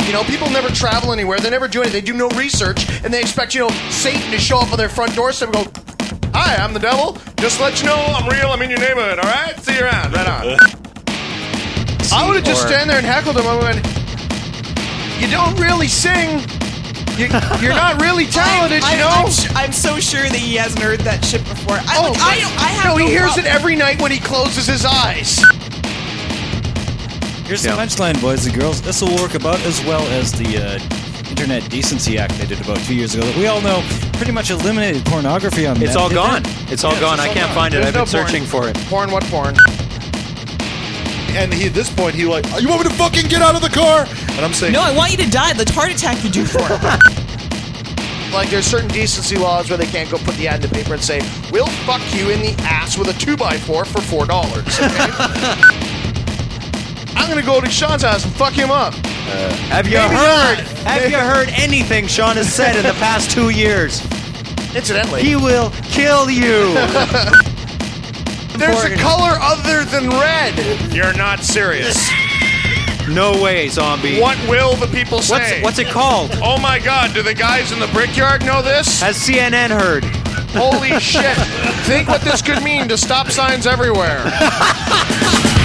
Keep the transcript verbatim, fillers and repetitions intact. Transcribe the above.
You know, people never travel anywhere. They never do anything. They do no research, and they expect, you know, Satan to show up on their front doorstep and go, "Hi, I'm the devil. Just to let you know I'm real. I'm in your neighborhood. All right? See you around. Right on." I would have just stand there and heckled him. I went, "You don't really sing. You, you're not really talented, I'm, you know." I'm, I'm, sh- I'm so sure that he hasn't heard that shit before. I, Oh, like, I, don't- I have no, no he hears problem. it every night when he closes his eyes. Here's the punchline, boys and girls. This will work about as well as the uh, Internet Decency Act they did about two years ago that we all know pretty much eliminated pornography on It's that. all Did gone. that? It's all Yes, gone. it's I all can't gone. find it. There's I've been no porn. searching for it. Porn, what porn? And he, at this point, he like, "You want me to fucking get out of the car?" And I'm saying, No, I want you to die. The heart attack you do for it. Like, there's certain decency laws where they can't go put the ad in the paper and say, "We'll fuck you in the ass with a two by four for four dollars." Okay? I'm gonna go to Sean's house and fuck him up. Uh, have you Maybe heard? not. Have you heard anything Sean has said in the past two years? Incidentally, He will kill you. there's a color other than red. You're not serious. No way, zombie. What will the people say? What's, what's it called? Oh my God! Do the guys in the brickyard know this? Has C N N heard? Holy shit! Think what this could mean to stop signs everywhere.